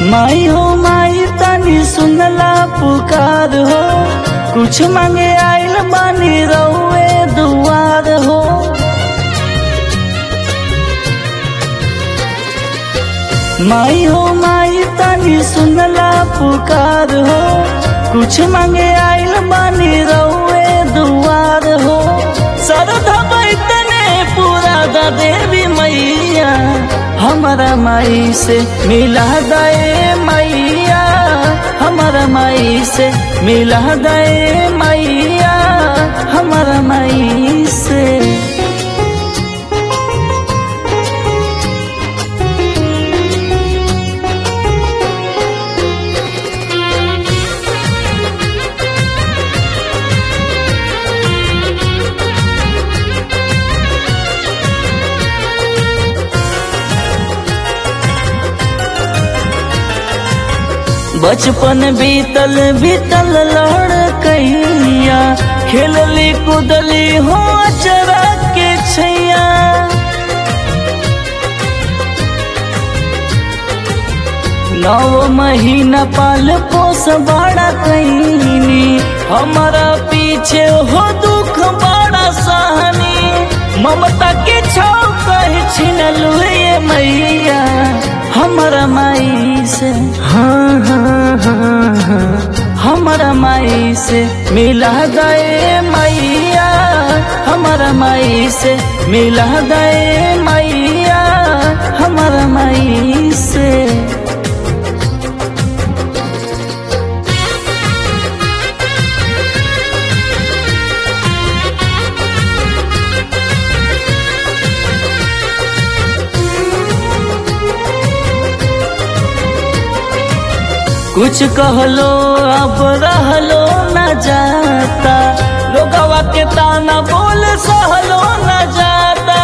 माई हो माई तनी सुनला पुकार हो, कुछ मांगे आइल बानी रउए दुआर हो। माई हो माई तनी सुनला पुकार हो, कुछ मांगे आइल बानी रउए दुआर हो। श्रद्धा तने पूरा दा देवी मैया, हमारा माई से मिला दे मैया, हमारा माई से मिला दे मैया, हमारा माई से। बचपन बीतल बीतल लड़कैया, खेलली कूदली हो अचरा के छैया। नौ महीना पाल पोस बड़ा कैनी, हमारा पीछे हो दुख बड़ा सहनी। ममता के छाव कह छिनलु ये मैया, हमारा माई से हमारा माई से मिला दे मैया, हमारा माई से मिला दे मैया, हमारा माई से। कुछ कहलो अब रहलो न जाता, लोगवा के ताना बोल सहलो न जाता।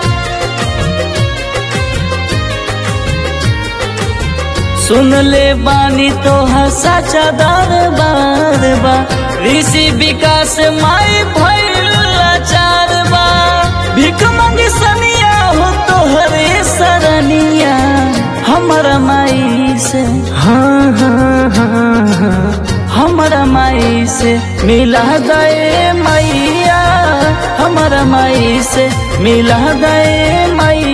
सुन ले बानी तो सच्चा दरबार बा, ऋषि विकास माई भइल लाचार बा। भीख मांगे सनिया हो तोहरे सरनिया, हमारा माई से हमारा माई से मिला दे मैया, हमारा माई से मिला दे मैया।